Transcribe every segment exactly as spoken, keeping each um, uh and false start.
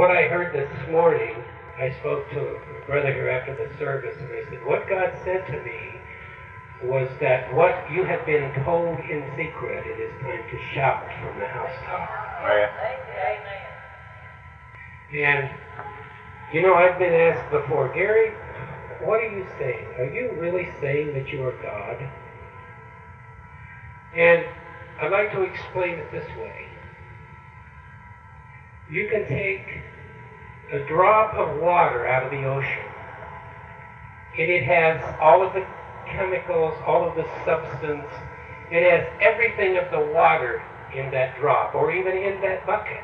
what I heard this morning, I spoke to a brother here after the service, and I said, what God said to me was that what you have been told in secret, it is time to shout from the housetop. And, you know, I've been asked before, Gary, what are you saying? Are you really saying that you are God? And I'd like to explain it this way. You can take a drop of water out of the ocean, and it has all of the chemicals, all of the substance. It has everything of the water in that drop, or even in that bucket.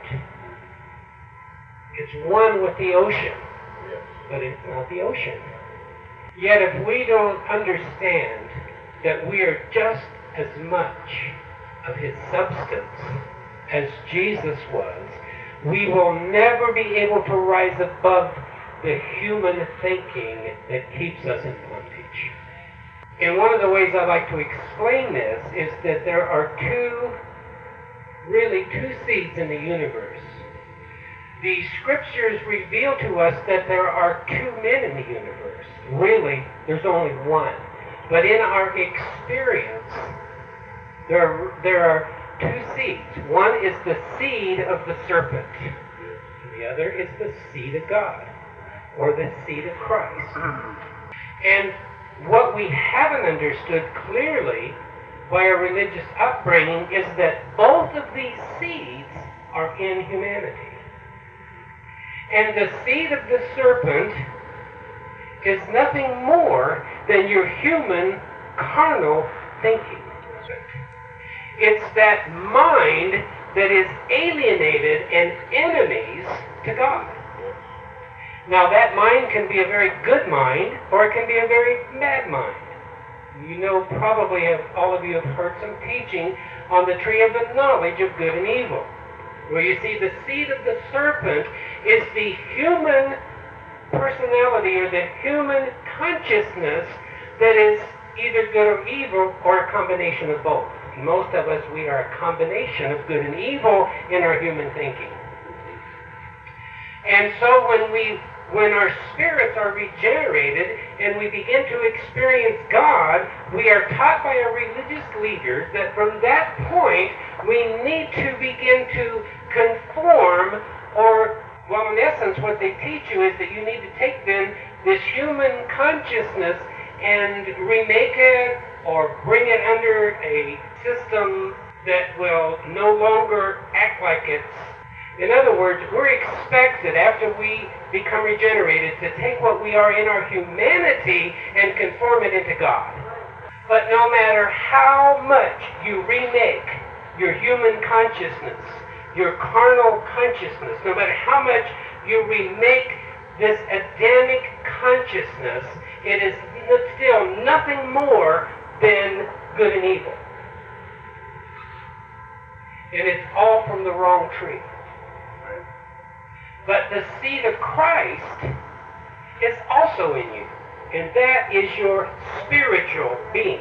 It's one with the ocean, but it's not the ocean. Yet if we don't understand that we are just as much of his substance as Jesus was, we will never be able to rise above the human thinking that keeps us in bondage. And one of the ways I like to explain this is that there are two, really two seeds in the universe. The scriptures reveal to us that there are two men in the universe. Really, there's only one. But in our experience, there are, there are two seeds. One is the seed of the serpent, and the other is the seed of God, or the seed of Christ. And what we haven't understood clearly by our religious upbringing is that both of these seeds are in humanity. And the seed of the serpent is nothing more than your human, carnal thinking. It's that mind that is alienated and enemies to God. Now that mind can be a very good mind, or it can be a very bad mind. You know, probably have, all of you have heard some teaching on the tree of the knowledge of good and evil, where you see the seed of the serpent is the human personality or the human consciousness that is either good or evil, or a combination of both. Most of us, we are a combination of good and evil in our human thinking. And so when we, when our spirits are regenerated and we begin to experience God, we are taught by our religious leaders that from that point we need to begin to conform, or, well, in essence, what they teach you is that you need to take then this human consciousness and remake it or bring it under a system that will no longer act like it's. In other words, we're expected, after we become regenerated, to take what we are in our humanity and conform it into God. But no matter how much you remake your human consciousness, your carnal consciousness, no matter how much you remake this Adamic consciousness, it is still nothing more than good and evil. And it's all from the wrong tree. But the seed of Christ is also in you, and that is your spiritual being.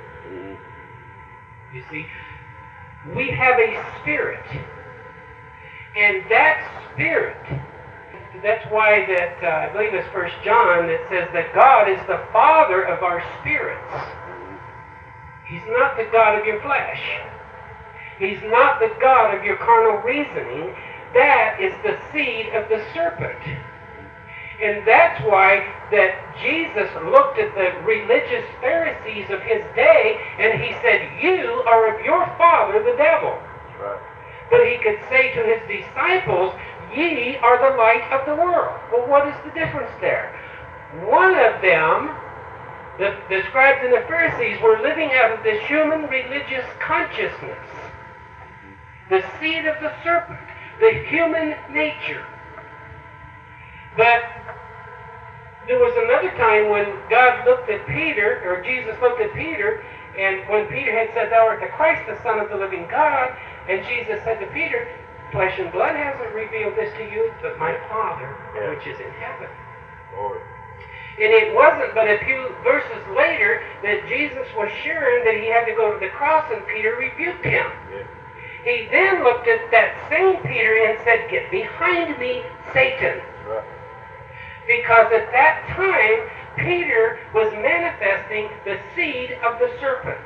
You see, we have a spirit, and that spirit, that's why that, uh, I believe it's First John that says that God is the Father of our spirits. He's not the God of your flesh. He's not the God of your carnal reasoning. That is the seed of the serpent. And that's why that Jesus looked at the religious Pharisees of his day and he said, you are of your father, the devil. Right. But he could say to his disciples, ye are the light of the world. Well, what is the difference there? One of them, the, the scribes and the Pharisees, were living out of this human religious consciousness, the seed of the serpent, the human nature. But there was another time when God looked at Peter, or Jesus looked at Peter, and when Peter had said, thou art the Christ, the Son of the living God, and Jesus said to Peter, flesh and blood hasn't revealed this to you, but my Father, yeah, which is in heaven. Lord. And it wasn't but a few verses later that Jesus was sure that he had to go to the cross, and Peter rebuked him. Yeah. He then looked at that same Peter and said, "Get behind me, Satan." Right. Because at that time, Peter was manifesting the seed of the serpent.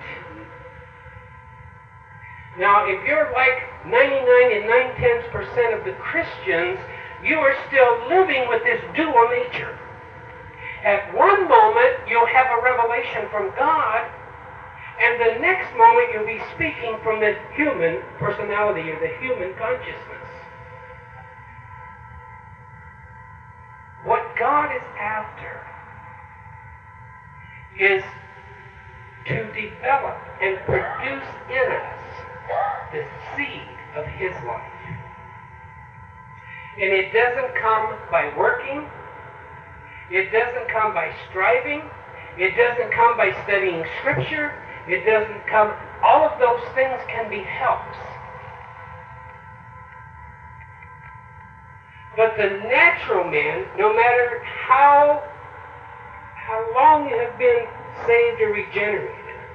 Now, if you're like ninety-nine and nine-tenths percent of the Christians, you are still living with this dual nature. At one moment, you'll have a revelation from God, and the next moment you'll be speaking from the human personality or the human consciousness. What God is after is to develop and produce in us the seed of His life. And it doesn't come by working. It doesn't come by striving. It doesn't come by studying Scripture. It doesn't come... All of those things can be helps. But the natural man, no matter how, how long you have been saved or regenerated,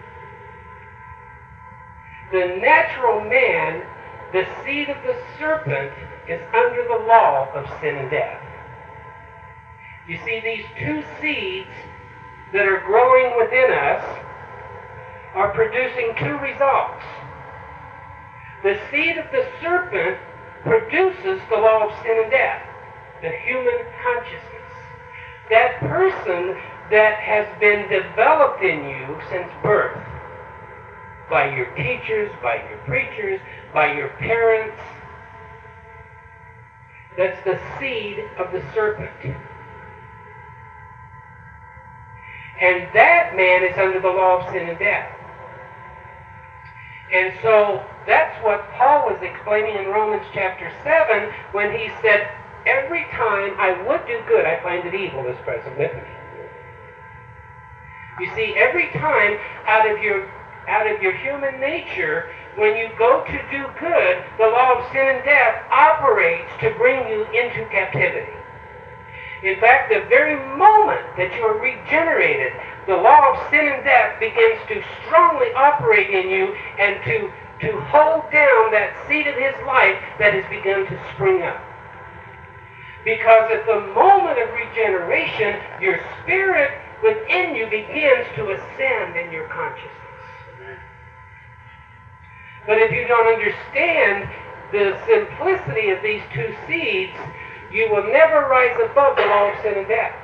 the natural man, the seed of the serpent, is under the law of sin and death. You see, these two seeds that are growing within us are producing two results. The seed of the serpent produces the law of sin and death, the human consciousness. That person that has been developed in you since birth, by your teachers, by your preachers, by your parents, that's the seed of the serpent. And that man is under the law of sin and death. And so that's what Paul was explaining in Romans chapter seven when he said, every time I would do good, I find that evil is present with me. You see, every time out of your out of your human nature, when you go to do good, the law of sin and death operates to bring you into captivity. In fact, the very moment that you are regenerated, the law of sin and death begins to strongly operate in you and to, to hold down that seed of His life that has begun to spring up. Because at the moment of regeneration, your spirit within you begins to ascend in your consciousness. But if you don't understand the simplicity of these two seeds, you will never rise above the law of sin and death.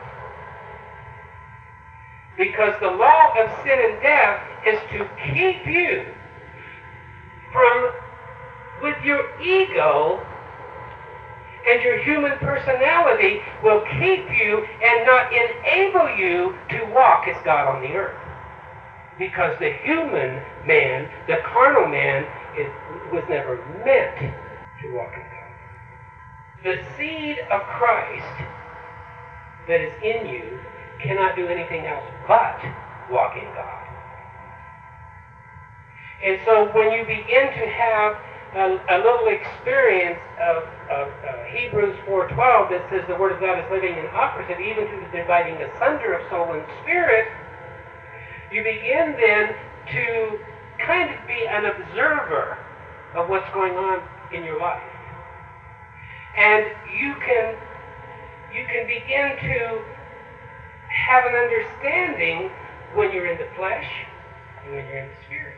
Because the law of sin and death is to keep you from, with your ego and your human personality, will keep you and not enable you to walk as God on the earth. Because the human man, the carnal man, is, was never meant to walk in God. The seed of Christ that is in you cannot do anything else but walk in God. And so when you begin to have a, a little experience of, of uh, Hebrews four twelve that says the Word of God is living and operative even to the dividing asunder of soul and spirit, you begin then to kind of be an observer of what's going on in your life. And you can, you can begin to have an understanding when you're in the flesh and when you're in the spirit.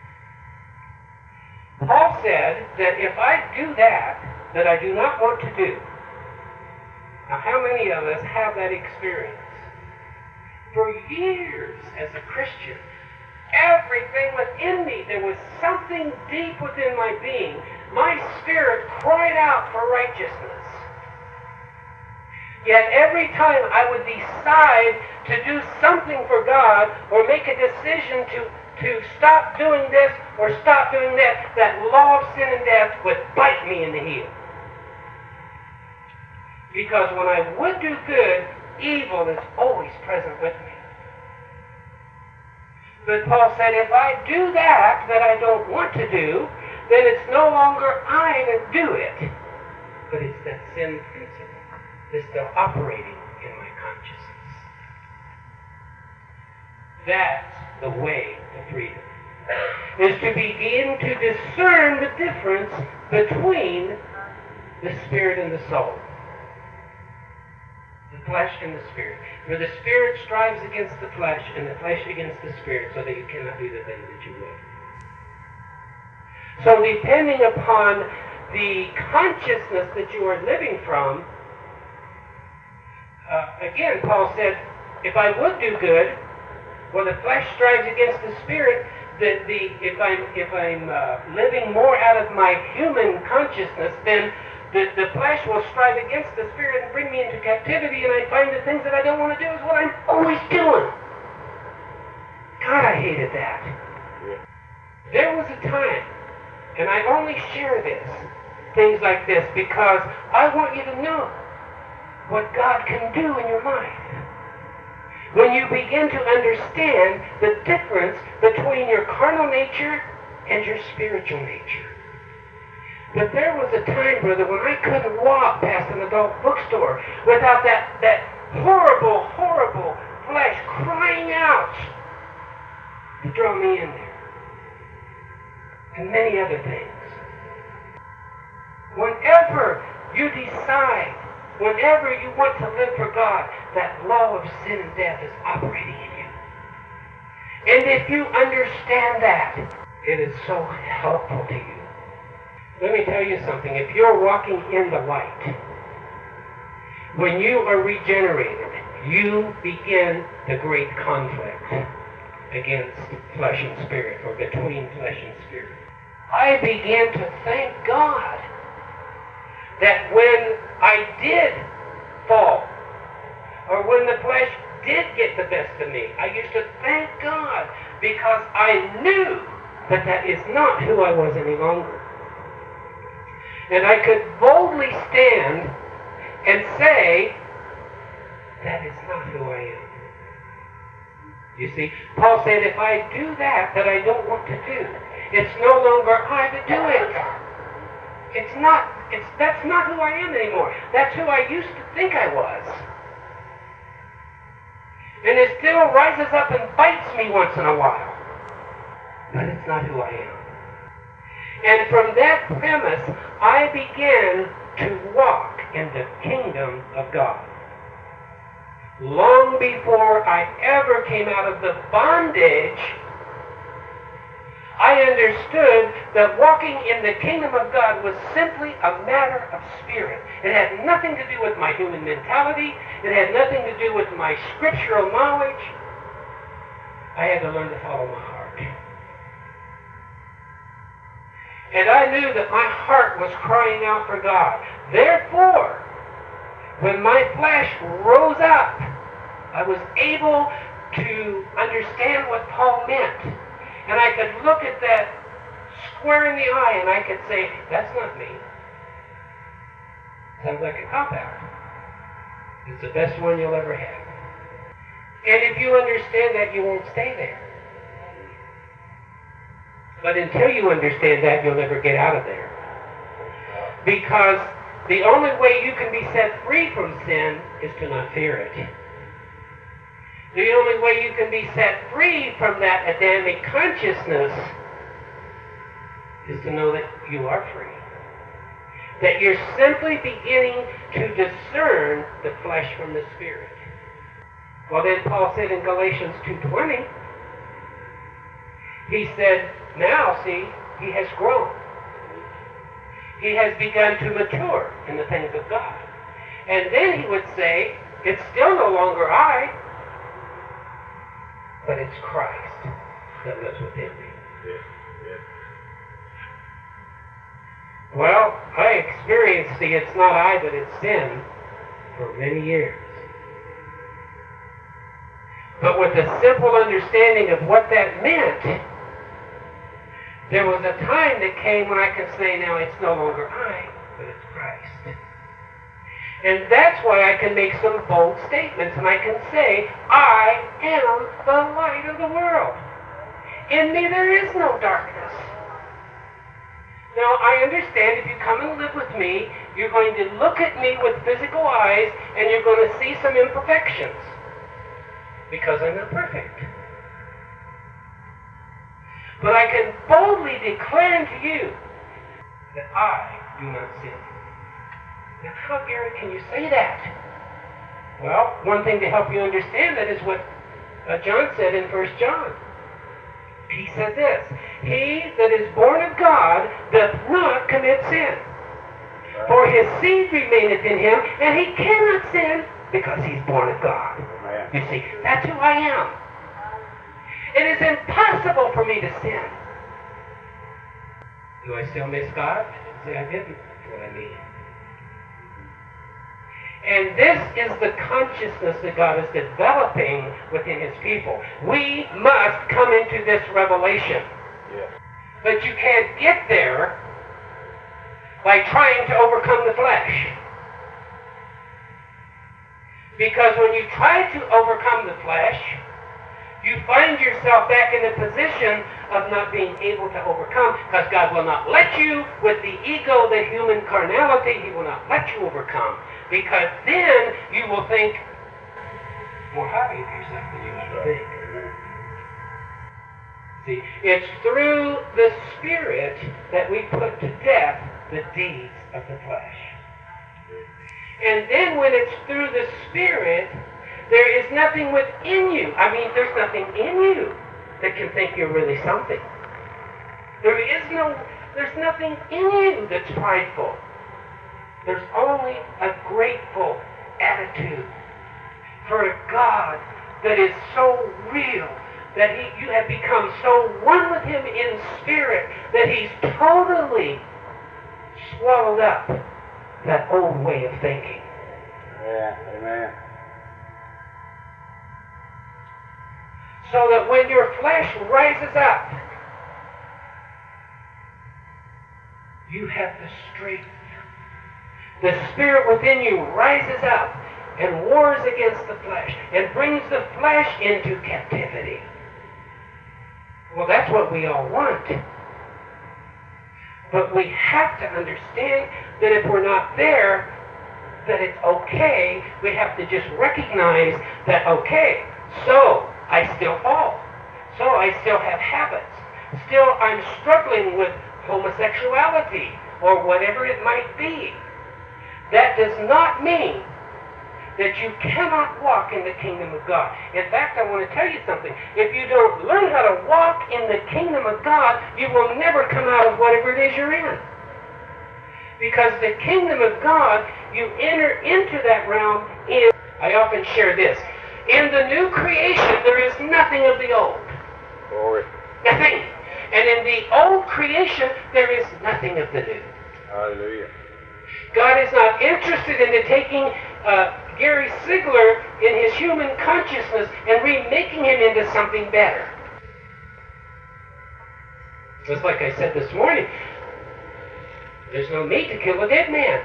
Paul said that if I do that, that I do not want to do. Now, how many of us have that experience? For years as a Christian, everything within me, there was something deep within my being. My spirit cried out for righteousness. Yet every time I would decide to do something for God or make a decision to, to stop doing this or stop doing that, that law of sin and death would bite me in the heel. Because when I would do good, evil is always present with me. But Paul said, if I do that that I don't want to do, then it's no longer I that do it, but it's that sin principle that's still operating in my consciousness. That's the way to freedom. is to begin to discern the difference between the spirit and the soul. The flesh and the spirit. For the spirit strives against the flesh, and the flesh against the spirit, so that you cannot do the thing that you would. So depending upon the consciousness that you are living from, uh, again, Paul said, if I would do good, well, the flesh strives against the spirit. The, the, if I'm, if I'm uh, living more out of my human consciousness, then the, the flesh will strive against the spirit and bring me into captivity, and I find the things that I don't want to do is what I'm always doing. God, I hated that. There was a time, and I only share this, things like this, because I want you to know what God can do in your life. When you begin to understand the difference between your carnal nature and your spiritual nature. But there was a time, brother, when I couldn't walk past an adult bookstore without that, that horrible, horrible flesh crying out to draw me in there. And many other things. Whenever you decide, whenever you want to live for God, that law of sin and death is operating in you. And if you understand that, it is so helpful to you. Let me tell you something. If you're walking in the light, when you are regenerated, you begin the great conflict against flesh and spirit, or between flesh and spirit. I began to thank God that when I did fall, or when the flesh did get the best of me, I used to thank God because I knew that that is not who I was any longer. And I could boldly stand and say, that is not who I am. You see, Paul said, if I do that that I don't want to do, it's no longer I that do it. It's not, it's, that's not who I am anymore. That's who I used to think I was. And it still rises up and bites me once in a while. But it's not who I am. And from that premise, I began to walk in the kingdom of God. Long before I ever came out of the bondage, I understood that walking in the kingdom of God was simply a matter of spirit. It had nothing to do with my human mentality. It had nothing to do with my scriptural knowledge. I had to learn to follow my heart. And I knew that my heart was crying out for God. Therefore, when my flesh rose up, I was able to understand what Paul meant. And I could look at that square in the eye and I could say, that's not me. Sounds like a cop-out. It's the best one you'll ever have. And if you understand that, you won't stay there. But until you understand that, you'll never get out of there. Because the only way you can be set free from sin is to not fear it. The only way you can be set free from that Adamic consciousness is to know that you are free. That you're simply beginning to discern the flesh from the spirit. Well, then Paul said in Galatians two twenty, he said, now, see, he has grown. He has begun to mature in the things of God. And then he would say, it's still no longer I, but it's Christ that lives within me. Yeah, yeah. Well, I experienced the it's not I, but it's sin for many years. But with a simple understanding of what that meant, there was a time that came when I could say, now it's no longer I, but it's Christ. And that's why I can make some bold statements, and I can say, I am the light of the world. In me there is no darkness. Now, I understand if you come and live with me, you're going to look at me with physical eyes, and you're going to see some imperfections, because I'm not perfect. But I can boldly declare unto you that I do not sin. Now, how, Gary, can you say that? Well, one thing to help you understand that is what uh, John said in First John. He said this, he that is born of God doth not commit sin. For his seed remaineth in him, and he cannot sin because he's born of God. You see, that's who I am. It is impossible for me to sin. Do I still miss God? I didn't say I didn't. That's what I mean. And this is the consciousness that God is developing within his people. We must come into this revelation. Yeah. But you can't get there by trying to overcome the flesh. Because when you try to overcome the flesh, you find yourself back in a position of not being able to overcome, because God will not let you with the ego, the human carnality. He will not let you overcome, because then you will think more highly of yourself than you should think. See, it's through the Spirit that we put to death the deeds of the flesh. And then when it's through the Spirit, there is nothing within you. I mean, there's nothing in you that can think you're really something. There is no, there's nothing in you that's prideful. There's only a grateful attitude for a God that is so real, that he, you have become so one with him in spirit, that he's totally swallowed up that old way of thinking. Yeah, amen. So that when your flesh rises up, you have the strength. The Spirit within you rises up and wars against the flesh and brings the flesh into captivity. Well, that's what we all want. But we have to understand that if we're not there, that it's okay. We have to just recognize that, okay, so I still fall. So I still have habits. Still I'm struggling with homosexuality or whatever it might be. That does not mean that you cannot walk in the kingdom of God. In fact, I want to tell you something. If you don't learn how to walk in the kingdom of God, you will never come out of whatever it is you're in. Because the kingdom of God, you enter into that realm in, I often share this, in the new creation, there is nothing of the old. Glory. Nothing. And in the old creation, there is nothing of the new. Hallelujah. God is not interested in taking uh, Gary Sigler in his human consciousness and remaking him into something better. Just like I said this morning, there's no need to kill a dead man.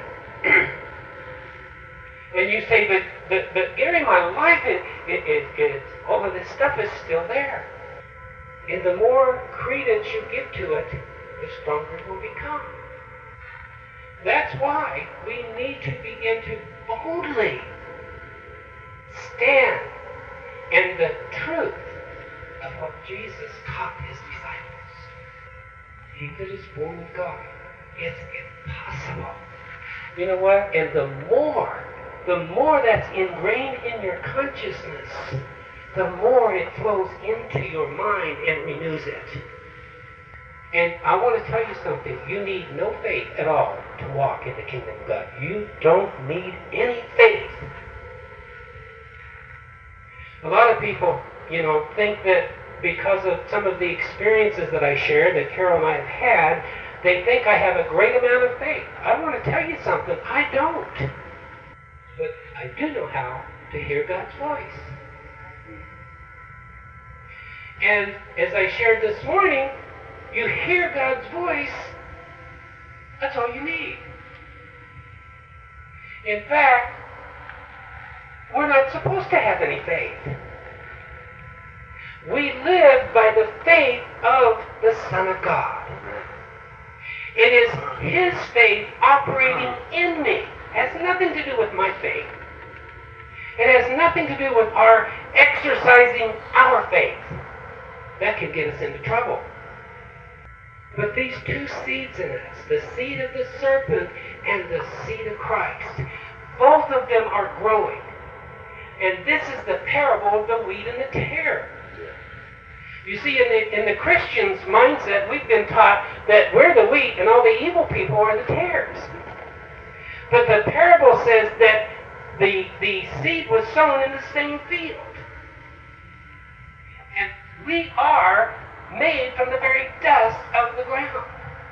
And you say, but, but, but Gary, my life, it, it, it, it, all of this stuff is still there. And the more credence you give to it, the stronger it will become. That's why we need to begin to boldly stand in the truth of what Jesus taught his disciples. He that is born of God, it's impossible. You know what? And the more, the more that's ingrained in your consciousness, the more it flows into your mind and renews it. And I want to tell you something. You need no faith at all to walk in the kingdom of God. You don't need any faith. A lot of people, you know, think that because of some of the experiences that I shared, that Carol and I have had, they think I have a great amount of faith. I want to tell you something. I don't. But I do know how to hear God's voice. And as I shared this morning, you hear God's voice, that's all you need. In fact, we're not supposed to have any faith. We live by the faith of the Son of God. It is His faith operating in me. It has nothing to do with my faith. It has nothing to do with our exercising our faith. That can get us into trouble. But these two seeds in us, the seed of the serpent and the seed of Christ, both of them are growing. And this is the parable of the wheat and the tare. You see, in the, in the Christian's mindset, we've been taught that we're the wheat and all the evil people are the tares. But the parable says that the, the seed was sown in the same field. And we are made from the very dust of the ground.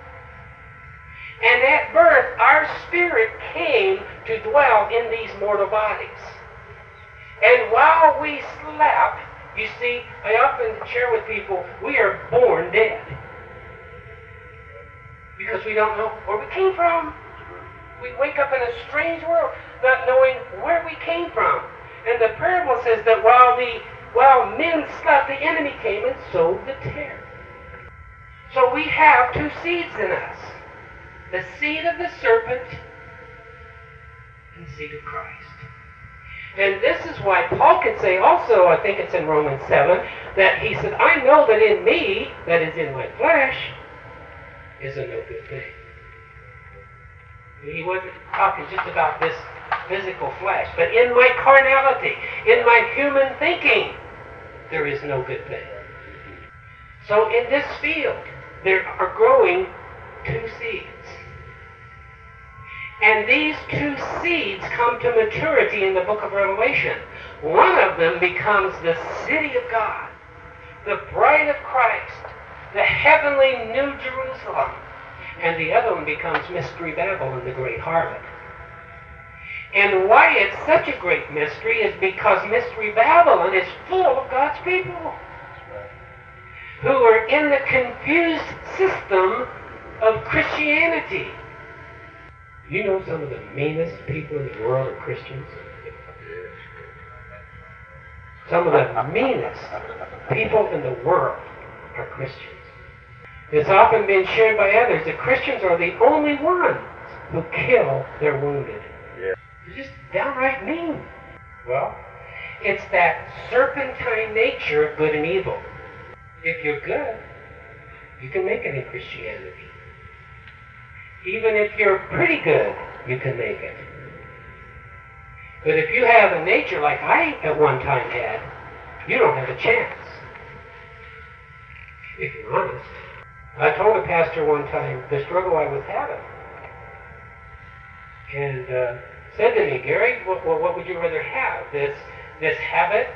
And at birth, our spirit came to dwell in these mortal bodies. And while we slept, you see, I often share with people, we are born dead. Because we don't know where we came from. We wake up in a strange world, not knowing where we came from. And the parable says that while the while men slept, the enemy came and sowed the tare. So we have two seeds in us. The seed of the serpent and the seed of Christ. And this is why Paul could say also, I think it's in Romans seven, that he said, I know that in me, that is in my flesh, is a no good thing. He wasn't talking just about this physical flesh, but in my carnality, in my human thinking, there is no good thing. So in this field, there are growing two seeds. And these two seeds come to maturity in the book of Revelation. One of them becomes the city of God, the bride of Christ, the heavenly New Jerusalem. And the other one becomes Mystery Babylon, the great harlot. And why it's such a great mystery is because Mystery Babylon is full of God's people who are in the confused system of Christianity. You know some of the meanest people in the world are Christians? Some of the meanest people in the world are Christians. It's often been shared by others that Christians are the only ones who kill their wounded. Yeah. They're just downright mean. Well, it's that serpentine nature of good and evil. If you're good, you can make it in Christianity. Even if you're pretty good, you can make it. But if you have a nature like I at one time had, you don't have a chance. If you're honest. I told a pastor one time the struggle I was having. And uh, said to me, Gary, what, what would you rather have? This, this habit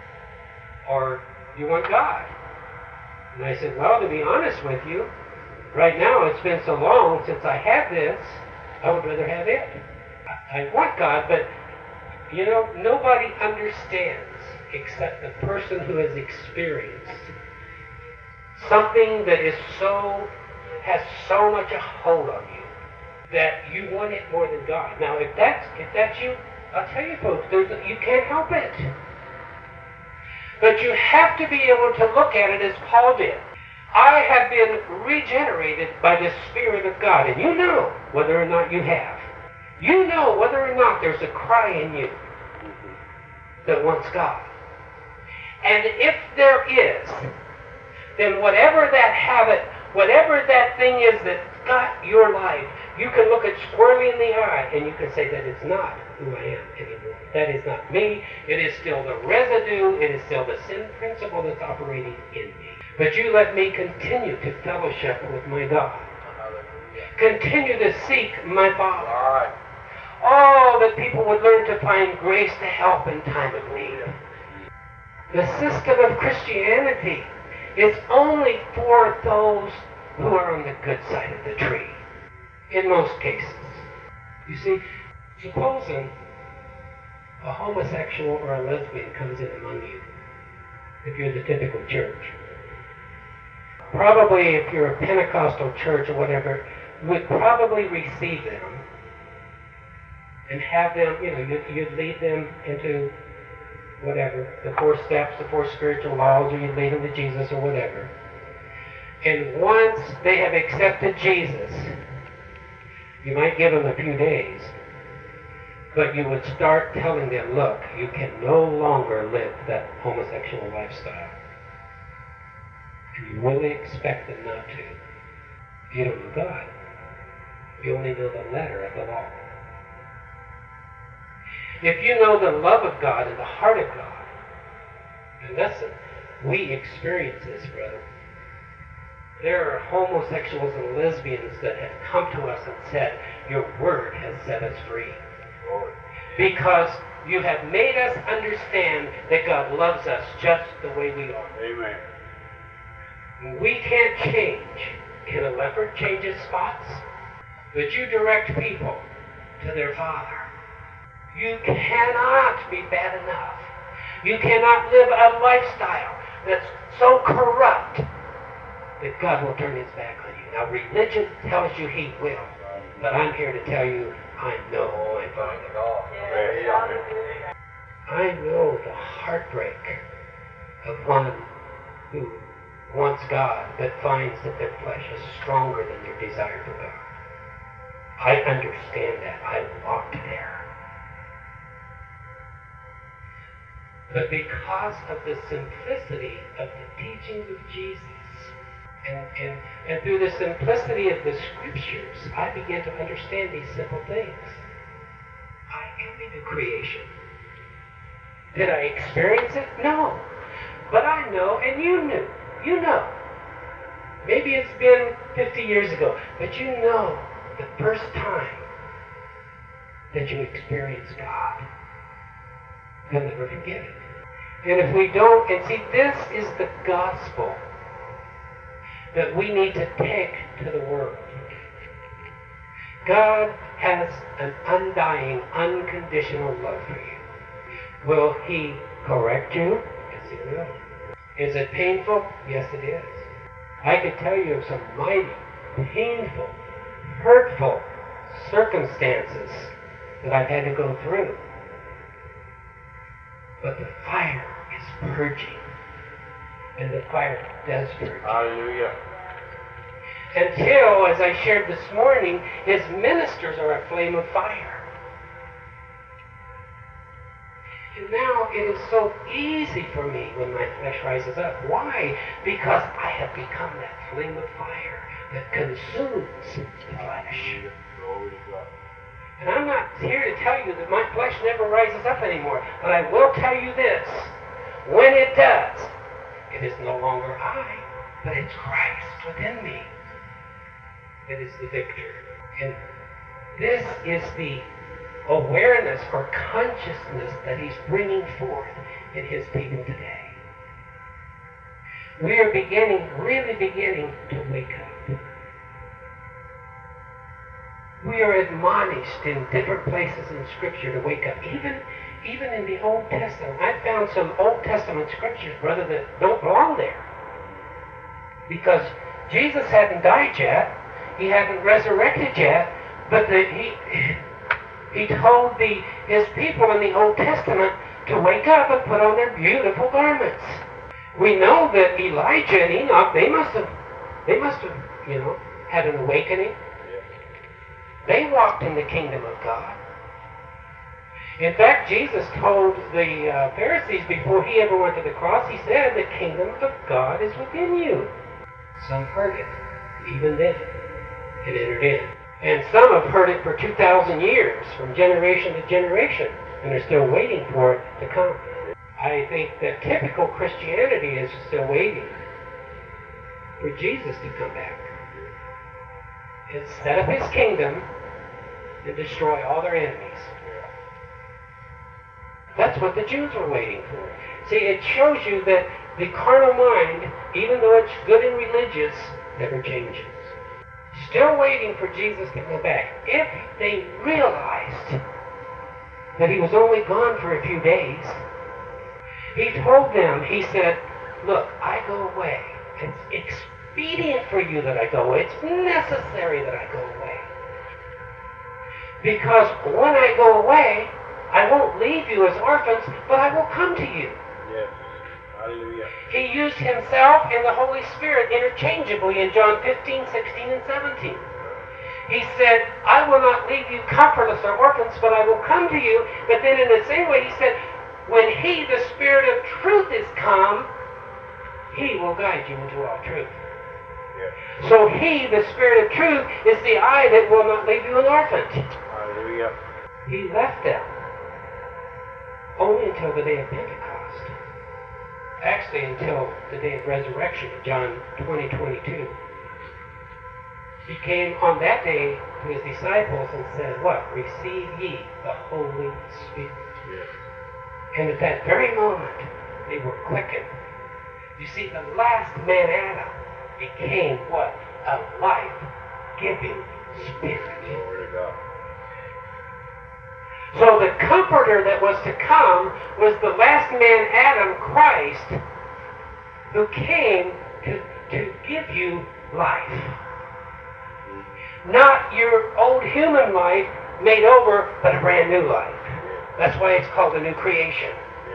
or you want God? And I said, well, to be honest with you, right now it's been so long since I had this, I would rather have it. I, I want God, but you know, nobody understands except the person who has experienced something that is so, has so much a hold on you that you want it more than God. Now, if that's, if that's you, I'll tell you folks, there's, you can't help it. But you have to be able to look at it as Paul did. I have been regenerated by the Spirit of God, and you know whether or not you have. You know whether or not there's a cry in you that wants God. And if there is, then whatever that habit, whatever that thing is that got your life, you can look it squarely in the eye and you can say that it's not who I am anymore. That is not me. It is still the residue. It is still the sin principle that's operating in me. But you let me continue to fellowship with my God. Continue to seek my Father. Oh, that people would learn to find grace to help in time of need. The system of Christianity is only for those who are on the good side of the tree. In most cases. You see, supposing a homosexual or a lesbian comes in among you, if you're the typical church. Probably if you're a Pentecostal church or whatever, would probably receive them and have them, you know, you'd, you'd lead them into whatever, the four steps, the four spiritual laws, or you'd lead them to Jesus or whatever. And once they have accepted Jesus, you might give them a few days, but you would start telling them, look, you can no longer live that homosexual lifestyle. And you really expect them not to. You don't know God. You only know the letter of the law. If you know the love of God and the heart of God, and listen, we experience this, brother. There are homosexuals and lesbians that have come to us and said, your word has set us free. Because you have made us understand that God loves us just the way we are. Amen. We can't change. Can a leopard change his spots? But you direct people to their Father. You cannot be bad enough. You cannot live a lifestyle that's so corrupt that God will turn his back on you. Now, religion tells you he will. But I'm here to tell you, I know my Father. I know the heartbreak of one who wants God but finds that their flesh is stronger than their desire for God. I understand that. I walked there. But because of the simplicity of the teachings of Jesus, and, and, and through the simplicity of the Scriptures, I began to understand these simple things. I am a new creation. Did I experience it? No. But I know, and you knew. You know. Maybe it's been fifty years ago, but you know the first time that you experienced God. You'll never forget it. And if we don't, and see, this is the gospel that we need to take to the world. God has an undying, unconditional love for you. Will he correct you? Yes, he will. Is it painful? Yes, it is. I could tell you of some mighty, painful, hurtful circumstances that I've had to go through. But the fire is purging. And the fire does purge. Hallelujah. Until, as I shared this morning, his ministers are a flame of fire. And now it is so easy for me when my flesh rises up. Why? Because I have become that flame of fire that consumes the flesh. And I'm not here to tell you that my flesh never rises up anymore. But I will tell you this. When it does, it is no longer I, but it's Christ within me that is the victor. And this is the awareness or consciousness that he's bringing forth in his people today. We are beginning, really beginning to wake up. We are admonished in different places in Scripture to wake up. Even, even in the Old Testament. I found some Old Testament Scriptures, brother, that don't belong there. Because Jesus hadn't died yet. He hadn't resurrected yet. But the, he... He told the, his people in the Old Testament to wake up and put on their beautiful garments. We know that Elijah and Enoch, they must have, they must have, you know, had an awakening. They walked in the kingdom of God. In fact, Jesus told the uh, Pharisees before he ever went to the cross, he said, the kingdom of God is within you. Some heard it, even then, and entered in. And some have heard it for two thousand years, from generation to generation, and are still waiting for it to come. I think that typical Christianity is still waiting for Jesus to come back and set up his kingdom and destroy all their enemies. That's what the Jews were waiting for. See, it shows you that the carnal mind, even though it's good and religious, never changes. Still waiting for Jesus to go back. If they realized that he was only gone for a few days, he told them, he said, look, I go away. It's expedient for you that I go away. It's necessary that I go away. Because when I go away, I won't leave you as orphans, but I will come to you. Yes. Hallelujah. He used himself and the Holy Spirit interchangeably in John fifteen, sixteen, and seventeen. He said, I will not leave you comfortless or orphans, but I will come to you. But then in the same way, he said, when he, the Spirit of truth, is come, he will guide you into all truth. Yes. So he, the Spirit of truth, is the eye that will not leave you an orphan. Hallelujah. He left them only until the day of Pentecost. Actually, until the day of resurrection, John twenty twenty-two. He came on that day to his disciples and said, what? Receive ye the Holy Spirit. Yes. And at that very moment, they were quickened. You see, the last man, Adam, became what? A life-giving spirit. Glory to God. So the comforter that was to come was the last man, Adam, Christ, who came to, to give you life. Not your old human life made over, but a brand new life. That's why it's called a new creation.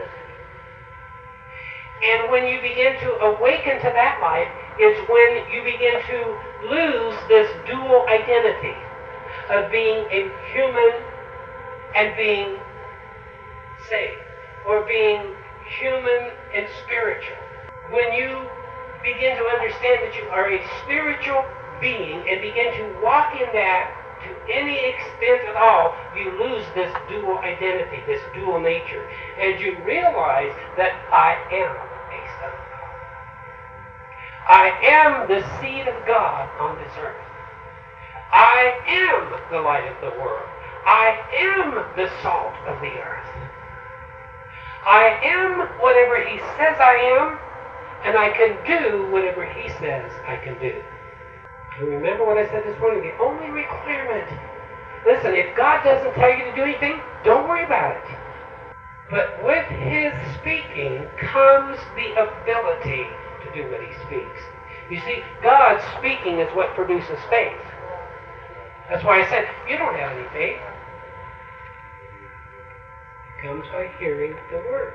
And when you begin to awaken to that life is when you begin to lose this dual identity of being a human and being saved, or being human and spiritual. When you begin to understand that you are a spiritual being and begin to walk in that to any extent at all, you lose this dual identity, this dual nature, and you realize that I am a son of God. I am the seed of God on this earth. I am the light of the world. I am the salt of the earth. I am whatever he says I am, and I can do whatever he says I can do. You remember what I said this morning? The only requirement. Listen, if God doesn't tell you to do anything, don't worry about it. But with his speaking comes the ability to do what he speaks. You see, God's speaking is what produces faith. That's why I said, you don't have any faith. It comes by hearing the word.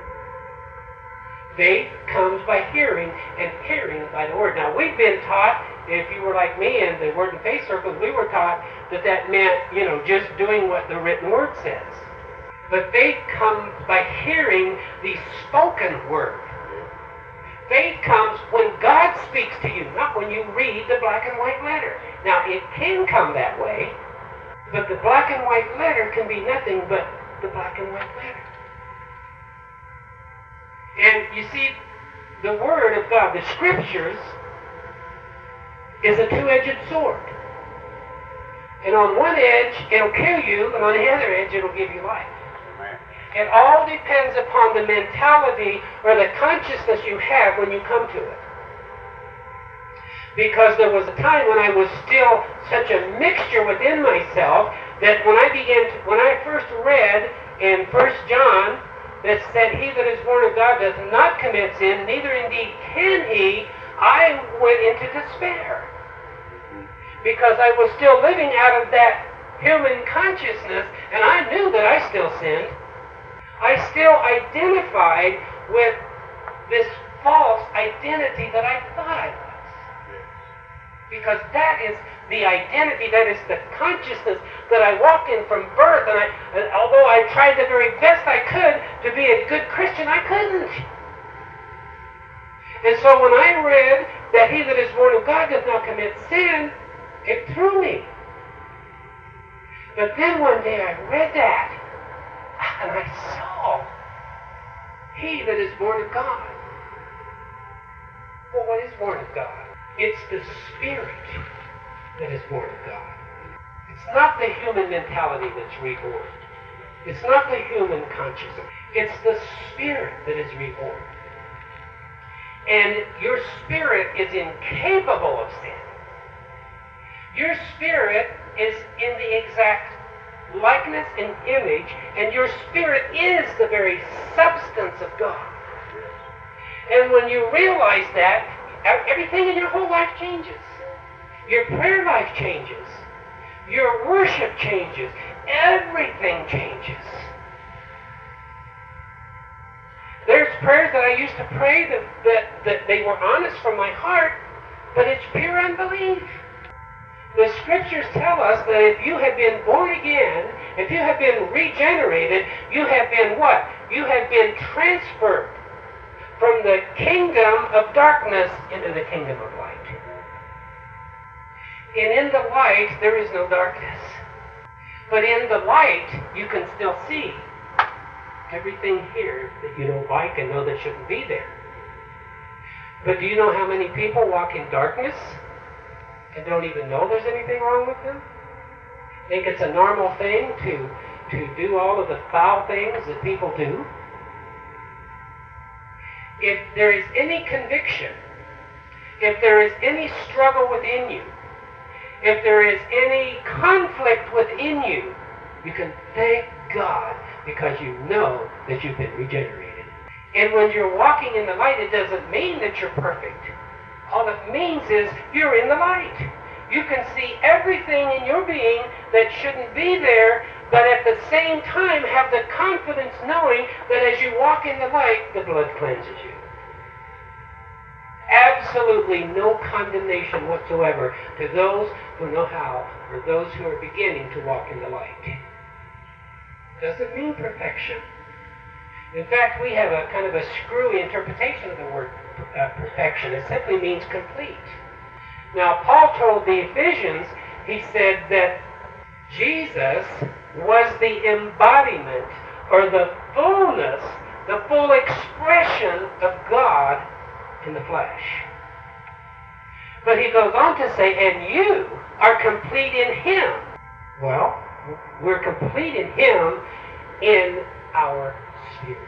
Faith comes by hearing, and hearing by the word. Now, we've been taught, if you were like me in the Word and Faith circles, we were taught that that meant, you know, just doing what the written word says. But faith comes by hearing the spoken word. Faith comes when God speaks to you, not when you read the black and white letter. Now, it can come that way, but the black and white letter can be nothing but the black and white letter. And you see, the Word of God, the Scriptures, is a two-edged sword. And on one edge, it'll kill you, and on the other edge, it'll give you life. Amen. It all depends upon the mentality or the consciousness you have when you come to it. Because there was a time when I was still such a mixture within myself that when I began to, when I first read in First John that said, he that is born of God does not commit sin, neither indeed can he, I went into despair. Because I was still living out of that human consciousness, and I knew that I still sinned. I still identified with this false identity that I thought I was. Because that is the identity, that is the consciousness that I walked in from birth. And I, and although I tried the very best I could to be a good Christian, I couldn't. And so when I read that he that is born of God does not commit sin, it threw me. But then one day I read that, and I saw he that is born of God. Well, what is born of God? It's the Spirit that is born of God. It's not the human mentality that's reborn. It's not the human consciousness. It's the Spirit that is reborn. And your spirit is incapable of sin. Your spirit is in the exact likeness and image, and your spirit is the very substance of God. And when you realize that, everything in your whole life changes. Your prayer life changes. Your worship changes. Everything changes. There's prayers that I used to pray that, that, that they were honest from my heart, but it's pure unbelief. The Scriptures tell us that if you have been born again, if you have been regenerated, you have been what? You have been transferred from the kingdom of darkness into the kingdom of light. And in the light, there is no darkness. But in the light, you can still see everything here that you don't like and know that shouldn't be there. But do you know how many people walk in darkness and don't even know there's anything wrong with them? Think it's a normal thing to, to do all of the foul things that people do? If there is any conviction, if there is any struggle within you, if there is any conflict within you, you can thank God because you know that you've been regenerated. And when you're walking in the light, it doesn't mean that you're perfect. All it means is you're in the light. You can see everything in your being that shouldn't be there, but at the same time have the confidence knowing that as you walk in the light, the blood cleanses you. Absolutely no condemnation whatsoever to those who know how, or those who are beginning to walk in the light. Doesn't mean perfection. In fact, we have a kind of a screwy interpretation of the word uh, perfection. It simply means complete. Now, Paul told the Ephesians, he said that Jesus was the embodiment, or the fullness, the full expression of God in the flesh. But he goes on to say, and you are complete in Him. Well, we're complete in Him in our spirit.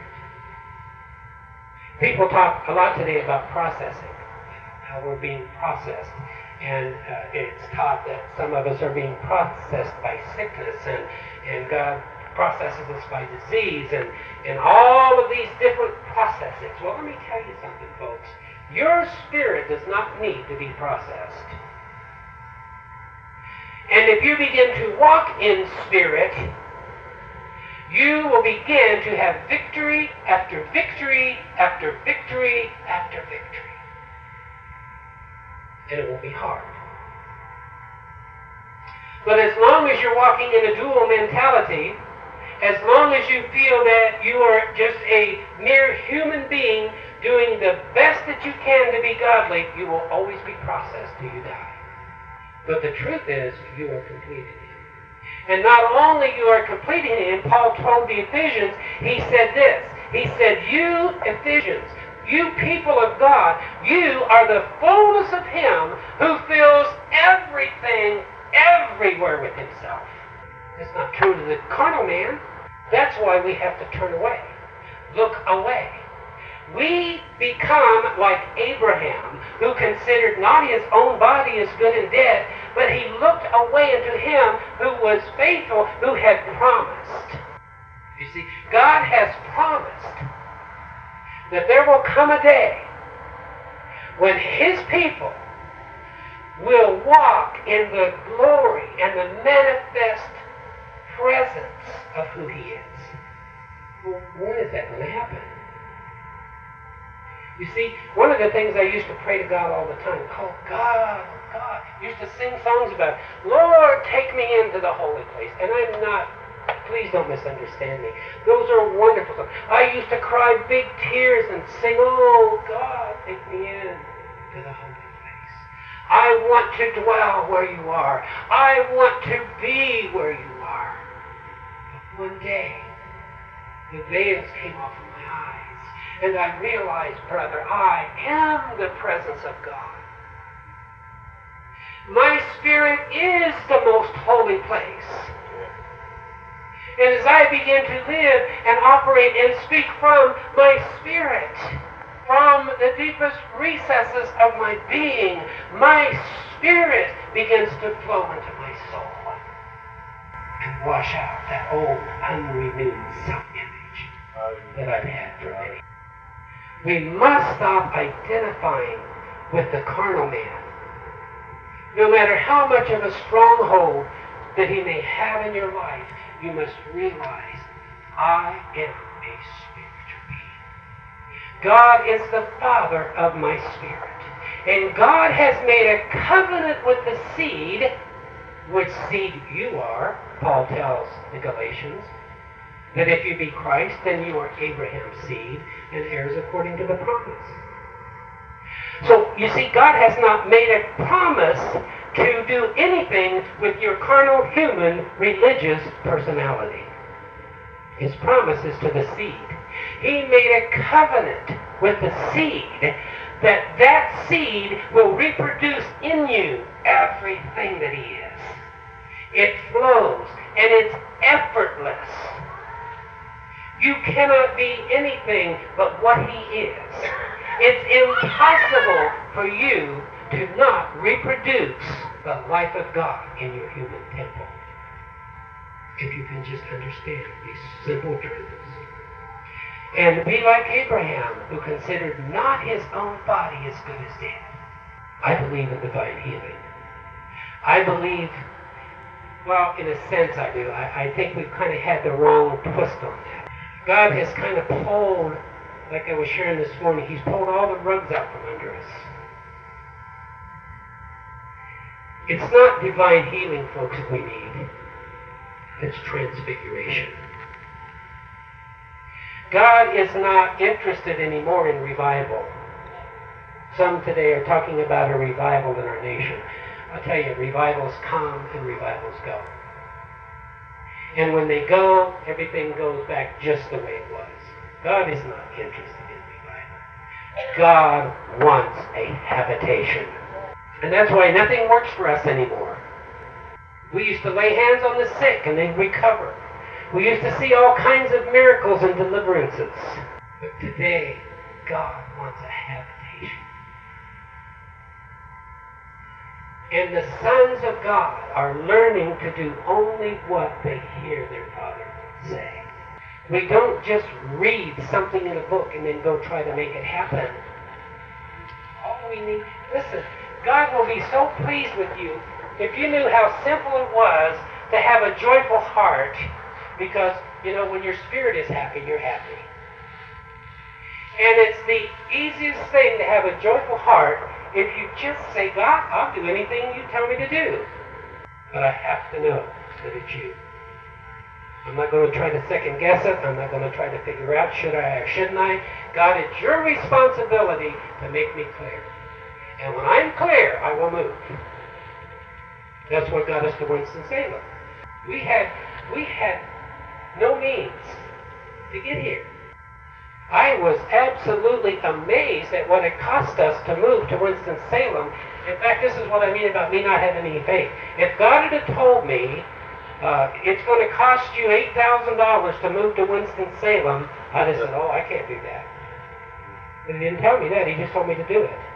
People talk a lot today about processing, how we're being processed. And uh, it's taught that some of us are being processed by sickness, and, and God processes us by disease, and, and all of these different processings. Well, let me tell you something, folks. Your spirit does not need to be processed. And if you begin to walk in spirit, you will begin to have victory after victory after victory after victory. And it won't be hard. But as long as you're walking in a dual mentality, as long as you feel that you are just a mere human being doing the best that you can to be godly, you will always be processed till you die. But the truth is, you are complete in Him. And not only you are complete in Him, Paul told the Ephesians, he said this, he said, you Ephesians, you people of God, you are the fullness of Him who fills everything everywhere with Himself. It's not true to the carnal man. That's why we have to turn away. Look away. We become like Abraham, who considered not his own body as good and dead, but he looked away unto Him who was faithful, who had promised. You see, God has promised that there will come a day when His people will walk in the glory and the manifest presence of who He is. Well, when is that going to happen? You see, one of the things I used to pray to God all the time, call God, God, used to sing songs about, Lord, take me into the holy place. And I'm not, please don't misunderstand me. Those are wonderful songs. I used to cry big tears and sing, oh, God, take me in to the holy place. I want to dwell where you are. I want to be where you are. But one day, the veils came off of my eyes, and I realized, brother, I am the presence of God. My spirit is the most holy place. And as I begin to live and operate and speak from my spirit, from the deepest recesses of my being, my spirit begins to flow into my soul and wash out that old unrenewed self-image that I've had for many. We must stop identifying with the carnal man. No matter how much of a stronghold that he may have in your life, you must realize, I am a spiritual being. God is the Father of my spirit. And God has made a covenant with the seed, which seed you are, Paul tells the Galatians, that if you be Christ, then you are Abraham's seed and heirs according to the promise. So, you see, God has not made a promise to do anything with your carnal, human, religious personality. His promise is to the seed. He made a covenant with the seed that that seed will reproduce in you everything that he is. It flows, and it's effortless. You cannot be anything but what he is. It's impossible for you to not reproduce the life of God in your human temple. If you can just understand these simple truths. And be like Abraham, who considered not his own body as good as dead. I believe in divine healing. I believe, well, in a sense I do. I, I think we've kind of had the wrong twist on that. God has kind of pulled, like I was sharing this morning, he's pulled all the rugs out from under us. It's not divine healing, folks, that we need. It's transfiguration. God is not interested anymore in revival. Some today are talking about a revival in our nation. I'll tell you, revivals come and revivals go. And when they go, everything goes back just the way it was. God is not interested in revival. God wants a habitation. And that's why nothing works for us anymore. We used to lay hands on the sick and they'd recover. We used to see all kinds of miracles and deliverances. But today, God wants a habitation. And the sons of God are learning to do only what they hear their Father say. We don't just read something in a book and then go try to make it happen. All we need, listen, God will be so pleased with you if you knew how simple it was to have a joyful heart, because, you know, when your spirit is happy, you're happy. And it's the easiest thing to have a joyful heart if you just say, God, I'll do anything you tell me to do. But I have to know that it's you. I'm not going to try to second guess it. I'm not going to try to figure out, should I or shouldn't I? God, it's your responsibility to make me clear. And when I'm clear, I will move. That's what got us to Winston-Salem. We had, we had no means to get here. I was absolutely amazed at what it cost us to move to Winston-Salem. In fact, this is what I mean about me not having any faith. If God had told me, uh, it's going to cost you eight thousand dollars to move to Winston-Salem, I'd have said, oh, I can't do that. But he didn't tell me that. He just told me to do it.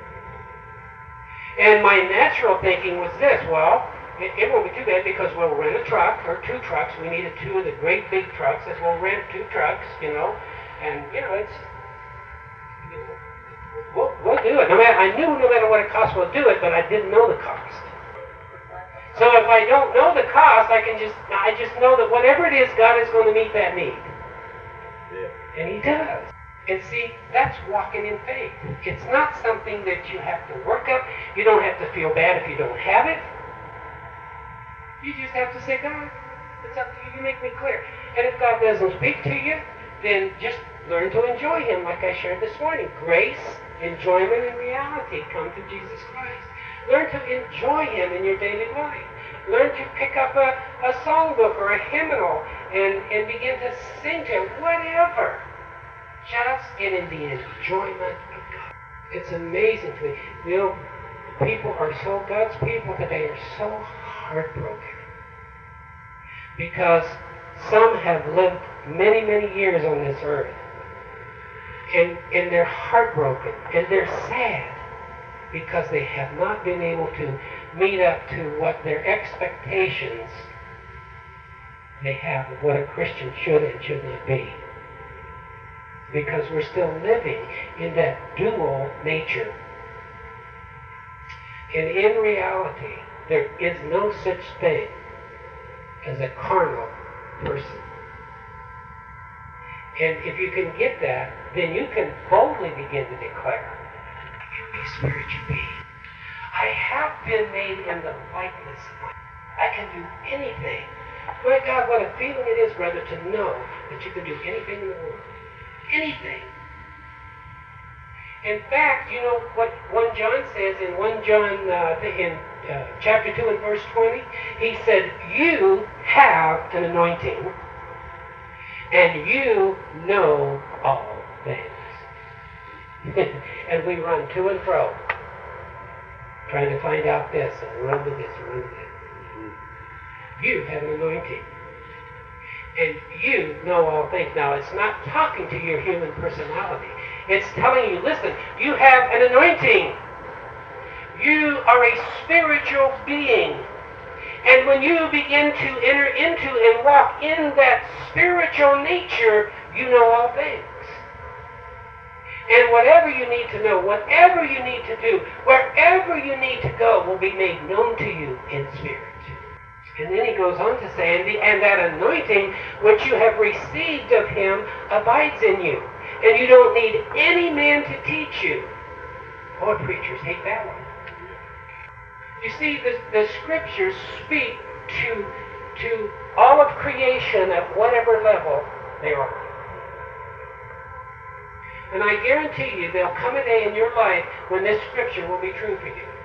And my natural thinking was this, well, it, it won't be too bad because we'll rent a truck or two trucks. We needed two of the great big trucks. As we'll rent two trucks, you know. And, you know, it's, you know, we'll, we'll do it. No matter, I knew no matter what it cost, we'll do it, but I didn't know the cost. So if I don't know the cost, I can just, I just know that whatever it is, God is going to meet that need. Yeah. And he does. And see, that's walking in faith. It's not something that you have to work up. You don't have to feel bad if you don't have it. You just have to say, God, it's up to you. You make me clear. And if God doesn't speak to you, then just learn to enjoy him like I shared this morning. Grace, enjoyment, and reality come to Jesus Christ. Learn to enjoy him in your daily life. Learn to pick up a, a songbook or a hymnal and, and begin to sing to him, whatever. Just get in the enjoyment of God. It's amazing to me. You know, people are so, God's people today are so heartbroken. Because some have lived many, many years on this earth. And, and they're heartbroken. And they're sad. Because they have not been able to meet up to what their expectations they have of what a Christian should and should not be. Because we're still living in that dual nature. And in reality, there is no such thing as a carnal person. And if you can get that, then you can boldly begin to declare, I can be spiritual being. I have been made in the likeness of my I can do anything. My God, what a feeling it is, brother, to know that you can do anything in the world. Anything. In fact, you know what First John says in First John, uh, in uh, chapter two and verse twenty, he said, you have an anointing, and you know all things. And we run to and fro, trying to find out this, and run to this, and run to that. You have an anointing, and you know all things. Now, it's not talking to your human personality. It's telling you, listen, you have an anointing. You are a spiritual being. And when you begin to enter into and walk in that spiritual nature, you know all things. And whatever you need to know, whatever you need to do, wherever you need to go will be made known to you in spirit. And then he goes on to say, and, the, and that anointing which you have received of him abides in you. And you don't need any man to teach you. Boy, preachers hate that one. You see, the, the scriptures speak to, to all of creation at whatever level they are. And I guarantee you there'll come a day in your life when this scripture will be true for you.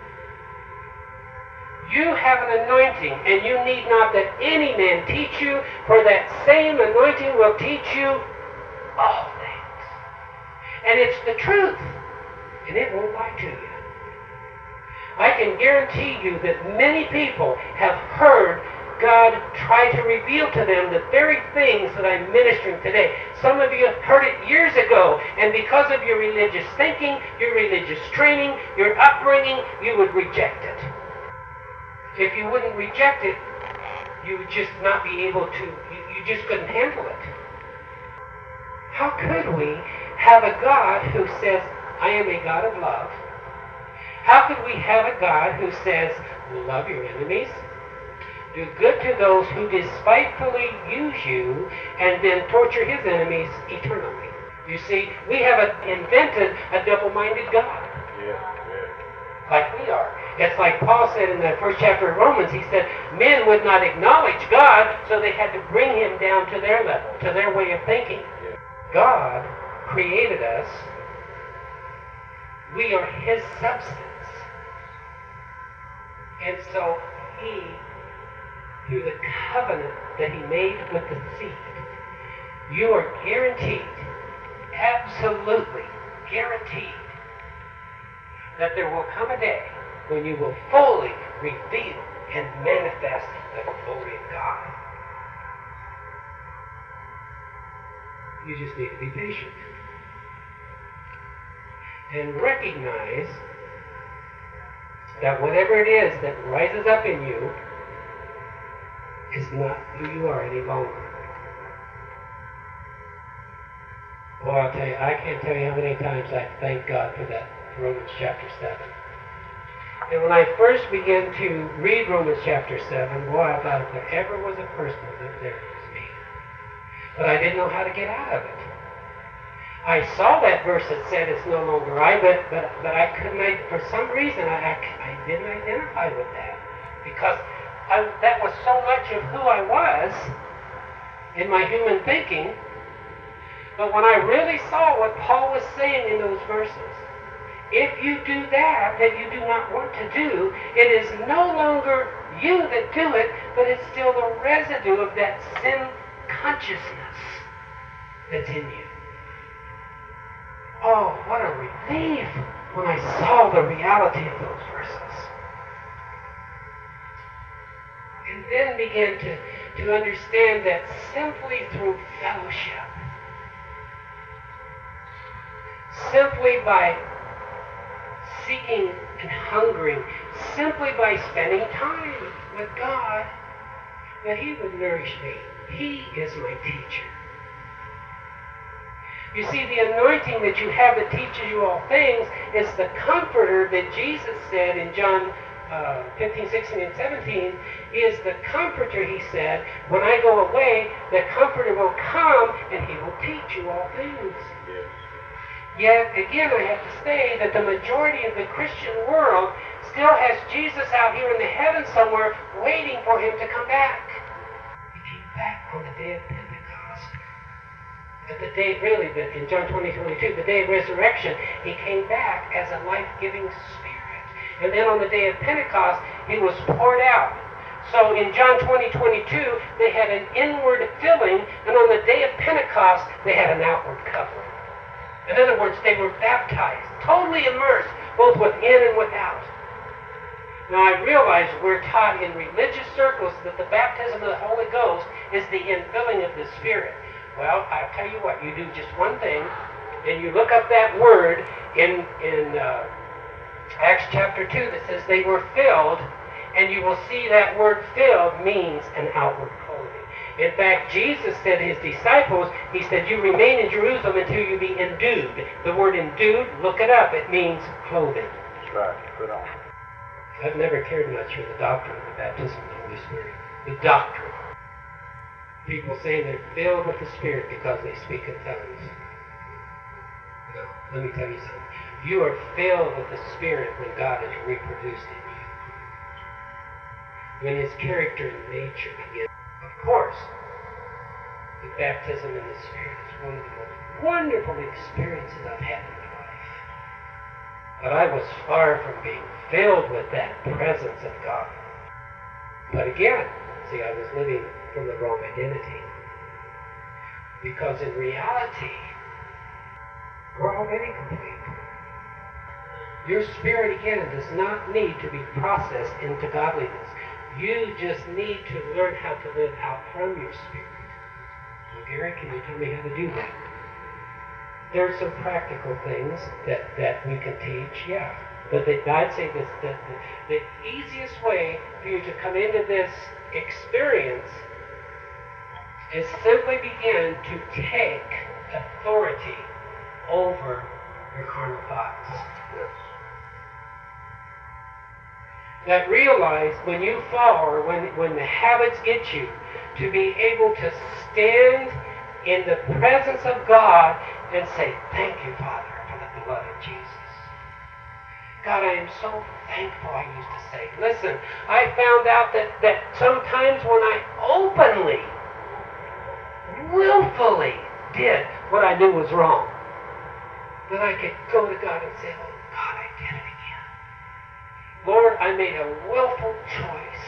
You have an anointing, and you need not that any man teach you, for that same anointing will teach you all things. And it's the truth, and it won't lie to you. I can guarantee you that many people have heard God try to reveal to them the very things that I'm ministering today. Some of you have heard it years ago, and because of your religious thinking, your religious training, your upbringing, you would reject it. If you wouldn't reject it, you would just not be able to, you, you just couldn't handle it. How could we have a God who says, I am a God of love? How could we have a God who says, love your enemies, do good to those who despitefully use you, and then torture his enemies eternally? You see, we have a, invented a double-minded God. Yeah, yeah. Like we are. It's like Paul said in the first chapter of Romans. He said, men would not acknowledge God, so they had to bring him down to their level, to their way of thinking. Yeah. God created us. We are his substance. And so he, through the covenant that he made with the seed, you are guaranteed, absolutely guaranteed, that there will come a day when you will fully reveal and manifest the glory of God. You just need to be patient and recognize that whatever it is that rises up in you is not who you are any longer. Well, I'll tell you, I can't tell you how many times I thank God for that Romans chapter seven. And when I first began to read Romans chapter seven, boy, I thought if there ever was a person that lived there, it was me. But I didn't know how to get out of it. I saw that verse that said it's no longer I, but but, but I couldn't, I, for some reason, I, I, I didn't identify with that. Because I, that was so much of who I was in my human thinking. But when I really saw what Paul was saying in those verses, if you do that that you do not want to do, it is no longer you that do it, but it's still the residue of that sin consciousness that's in you. Oh, what a relief when I saw the reality of those verses. And then began to, to understand that simply through fellowship, simply by seeking and hungering, simply by spending time with God, that he would nourish me. He is my teacher. You see, the anointing that you have that teaches you all things is the comforter that Jesus said in John uh, fifteen, sixteen, and seventeen, is the comforter, he said, when I go away, the comforter will come and he will teach you all things. Yes. Yet, again, I have to say that the majority of the Christian world still has Jesus out here in the heavens somewhere waiting for him to come back. He came back on the day of Pentecost. But the day, really, the, in John twenty, twenty-two, the day of resurrection, he came back as a life-giving spirit. And then on the day of Pentecost, it was poured out. So in John twenty, twenty-two, they had an inward filling, and on the day of Pentecost, they had an outward covering. In other words, they were baptized, totally immersed, both within and without. Now I realize we're taught in religious circles that the baptism of the Holy Ghost is the infilling of the Spirit. Well, I'll tell you what, you do just one thing, and you look up that word in, in uh, Acts chapter two that says they were filled, and you will see that word filled means an outward clothing. In fact, Jesus said to his disciples, he said, you remain in Jerusalem until you be endued. The word endued, look it up, it means clothing. That's right, put on. I've never cared much for the doctrine of the baptism of the Holy Spirit. The doctrine. People say they're filled with the Spirit because they speak in tongues. No, let me tell you something. You are filled with the Spirit when God is reproduced in you. When His character and nature begins. Of course, the baptism in the Spirit is one of the most wonderful experiences I've had in my life. But I was far from being filled with that presence of God. But again, see, I was living from the wrong identity. Because in reality, we're already complete. Your spirit, again, does not need to be processed into godliness. You just need to learn how to live out from your spirit. Well, Gary, can you tell me how to do that? There are some practical things that, that we can teach, yeah. But the, I'd say this, that the, the easiest way for you to come into this experience is simply begin to take authority over your carnal thoughts. Yes. That realize when you fall or when, when the habits get you, to be able to stand in the presence of God and say, thank you, Father, for the blood of Jesus. God, I am so thankful, I used to say. Listen, I found out that, that sometimes when I openly, willfully did what I knew was wrong, that I could go to God and say, oh, God, I did it again. Lord, I made a willful choice.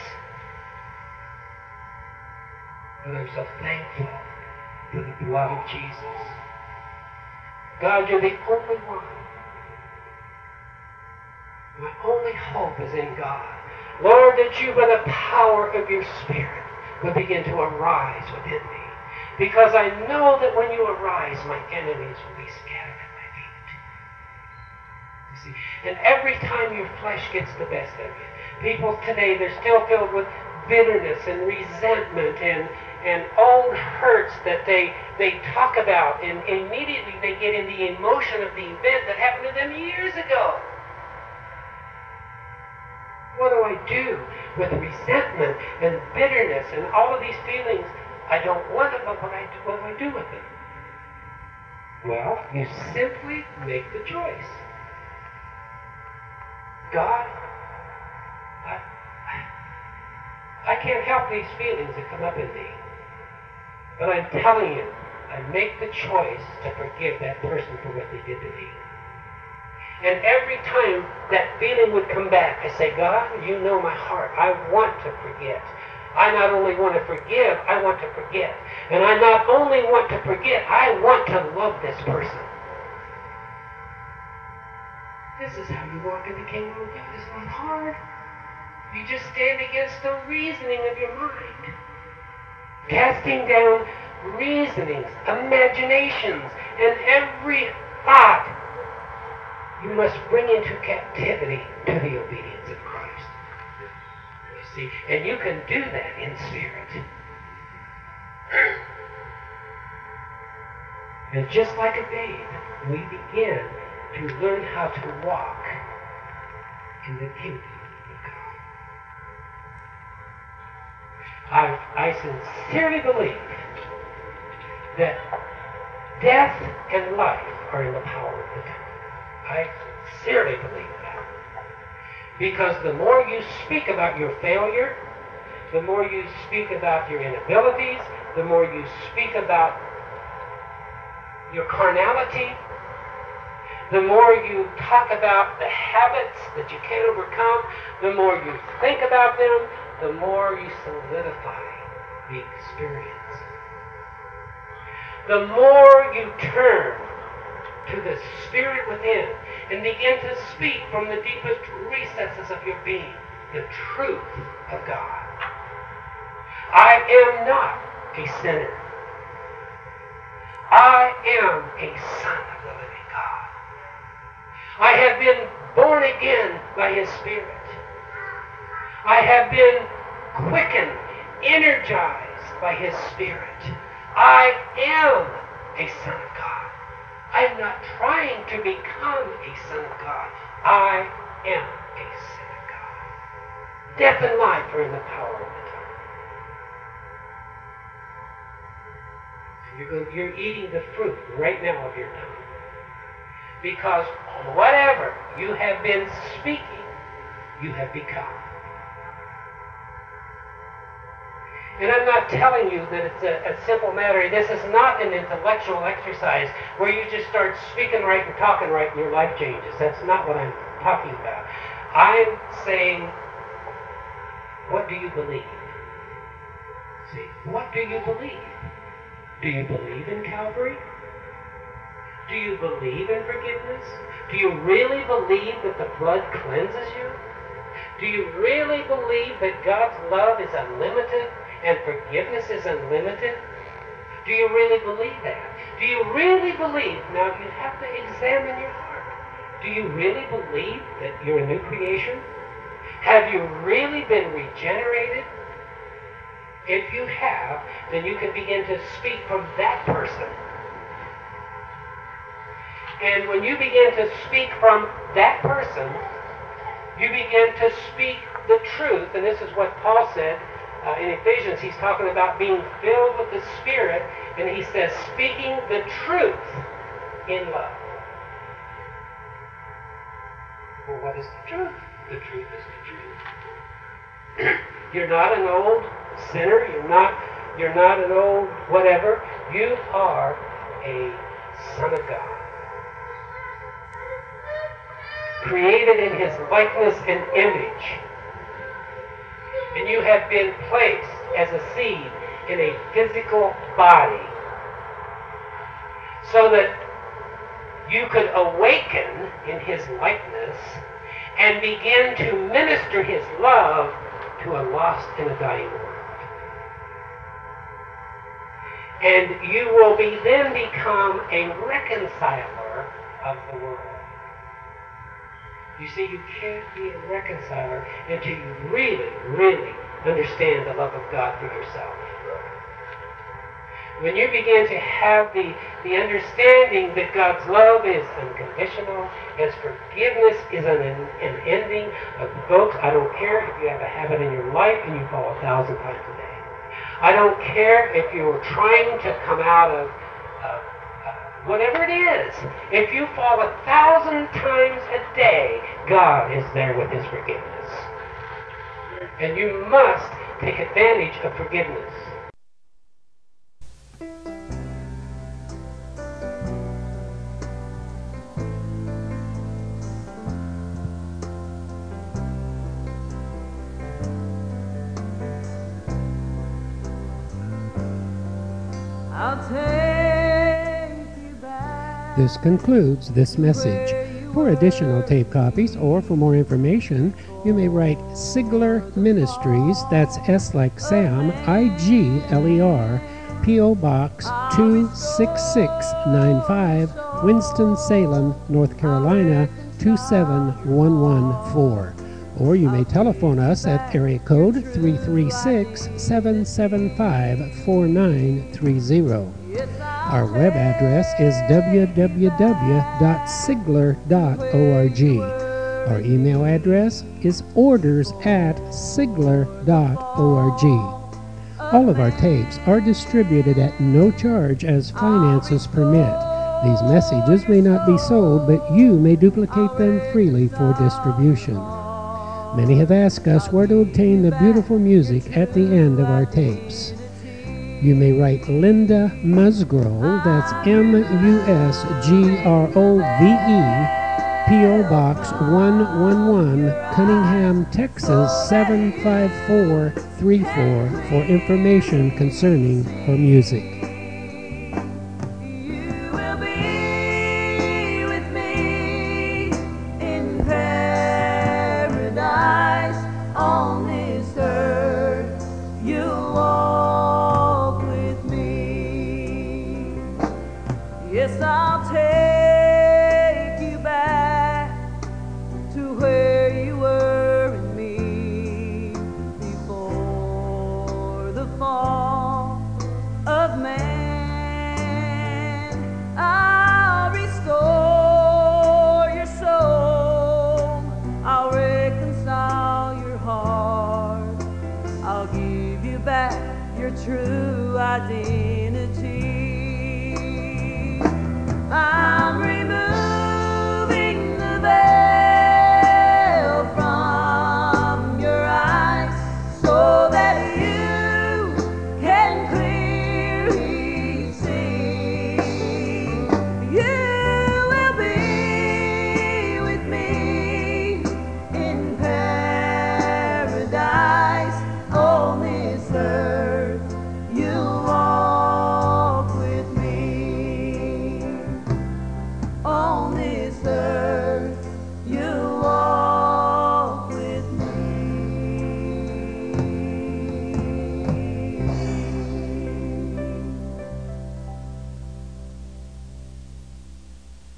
But I'm so thankful for the blood of Jesus. God, you're the only one. My only hope is in God. Lord, that you, by the power of your Spirit, will begin to arise within me. Because I know that when you arise, my enemies will be scattered at my feet. You see, and every time your flesh gets the best of you, people today, they're still filled with bitterness and resentment and, and old hurts that they, they talk about, and immediately they get in the emotion of the event that happened to them years ago. What do I do with resentment and bitterness and all of these feelings? I don't want them, but what, I do, what do I do with them? Well, you simply make the choice. God, I, I can't help these feelings that come up in me. But I'm telling you, I make the choice to forgive that person for what they did to me. And every time that feeling would come back, I say, God, you know my heart. I want to forget. I not only want to forgive, I want to forget. And I not only want to forget, I want to love this person. This is how you walk in the kingdom of God. It's not hard. You just stand against the reasoning of your mind. Casting down reasonings, imaginations, and every thought you must bring into captivity to the obedience of Christ. You see, and you can do that in spirit. And just like a babe, we begin to learn how to walk in the kingdom of God. I, I sincerely believe that death and life are in the power of the tongue. I sincerely believe that. Because the more you speak about your failure, the more you speak about your inabilities, the more you speak about your carnality, the more you talk about the habits that you can't overcome, the more you think about them, the more you solidify the experience. The more you turn to the Spirit within and begin to speak from the deepest recesses of your being the truth of God. I am not a sinner. I am a son of the living God. I have been born again by His Spirit. I have been quickened, energized by His Spirit. I am a son of God. I am not trying to become a son of God. I am a son of God. Death and life are in the power of the You're, you're eating the fruit right now of your tongue. Because whatever you have been speaking, you have become. And I'm not telling you that it's a, a simple matter. This is not an intellectual exercise where you just start speaking right and talking right and your life changes. That's not what I'm talking about. I'm saying, what do you believe? See, what do you believe? Do you believe in Calvary? Do you believe in forgiveness? Do you really believe that the blood cleanses you? Do you really believe that God's love is unlimited and forgiveness is unlimited? Do you really believe that? Do you really believe, now you have to examine your heart, do you really believe that you're a new creation? Have you really been regenerated? If you have, then you can begin to speak from that person. And when you begin to speak from that person, you begin to speak the truth. And this is what Paul said uh, in Ephesians. He's talking about being filled with the Spirit. And he says, speaking the truth in love. Well, what is the truth? The truth is the truth. You're not an old sinner, you're not you're not an old whatever. You are a son of God. Created in His likeness and image. And you have been placed as a seed in a physical body so that you could awaken in His likeness and begin to minister His love to a lost and a dying world. And you will be then become a reconciler of the world. You see, you can't be a reconciler until you really, really understand the love of God for yourself. When you begin to have the, the understanding that God's love is unconditional, His forgiveness is an unending. Uh, folks, I don't care if you have a habit in your life and you fall a thousand times a day. I don't care if you're trying to come out of uh, uh, whatever it is. If you fall a thousand times a day, God is there with His forgiveness. And you must take advantage of forgiveness. This concludes this message. For additional tape copies or for more information, you may write Sigler Ministries, that's S like Sam, I G L E R, P O Box two six six nine five, Winston-Salem, North Carolina two seven one one four. Or you may telephone us at area code three three six, seven seven five, four nine three zero. Our web address is w w w dot sigler dot org. Our email address is orders at sigler dot org. All of our tapes are distributed at no charge as finances permit. These messages may not be sold, but you may duplicate them freely for distribution. Many have asked us where to obtain the beautiful music at the end of our tapes. You may write Linda Musgrove, that's M U S G R O V E, P O. Box one one one, Cunningham, Texas seven five four three four for information concerning her music. You will be with me in paradise on this earth. You'll walk with me. Yes, I'll take you back